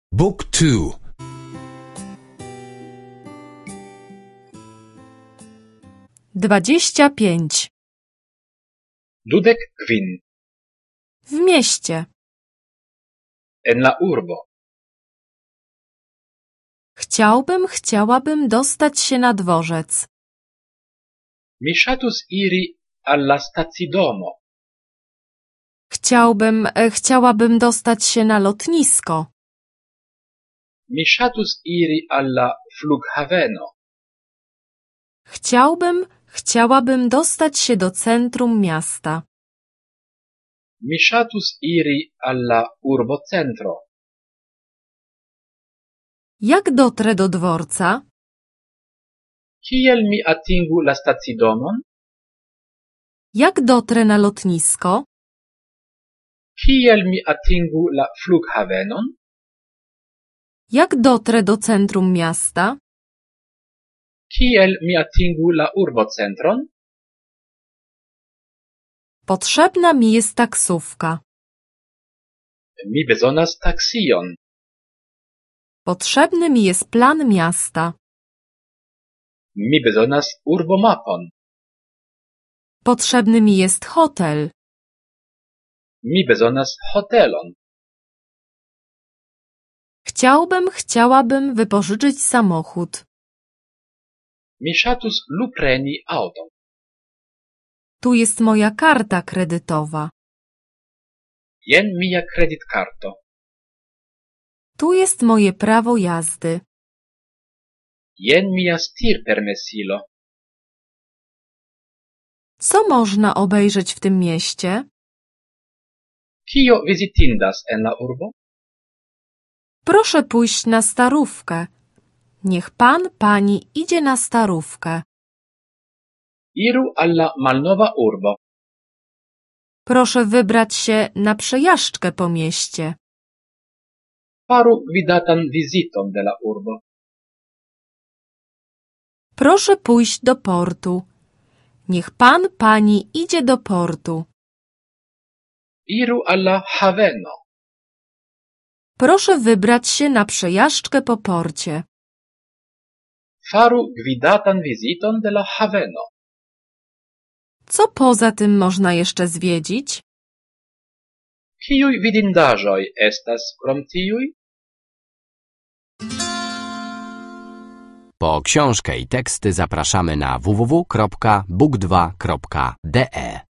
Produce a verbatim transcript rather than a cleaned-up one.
Book two. Dwadzieścia pięć. Dudek kvin. W mieście. En la urbo. Chciałbym, chciałabym dostać się na dworzec. Mi ŝatus iri al la stacidomo. Chciałbym, e, chciałabym dostać się na lotnisko. Mi ŝatus iri al la flughaveno. Chciałbym, chciałabym dostać się do centrum miasta. Mi ŝatus iri al la urbocentro. Jak dotrę do dworca? Kiel mi atingu la stacidomon? Jak dotrę na lotnisko? Kiel mi atingu la flughavenon? Jak dotrę do centrum miasta? Kiel mi atingu la urbocentron? Potrzebna mi jest taksówka. Mi bezonas taksion. Potrzebny mi jest plan miasta. Mi bezonas urbomapon. Potrzebny mi jest hotel. Mi bezonas hotelon. Chciałbym, chciałabym wypożyczyć samochód. Mi ŝatus lupreni auton. Tu jest moja karta kredytowa. Jen mia kreditkarto. Tu jest moje prawo jazdy. Jen mia stirpermesilo. Co można obejrzeć w tym mieście? Kio vizitindas en la urbo? Proszę pójść na Starówkę. Niech pan, pani idzie na Starówkę. Iru al la malnova urbo. Proszę wybrać się na przejażdżkę po mieście. Faru gvidatan viziton de la urbo. Proszę pójść do portu. Niech pan, pani idzie do portu. Iru al la haveno. Proszę wybrać się na przejażdżkę po porcie. Faru gvidatan viziton de la haveno. Co poza tym można jeszcze zwiedzić? Kiuj vidindaĵoj estas krom tiuj? Po książkę i teksty zapraszamy na w w w kropka book dwa kropka d e.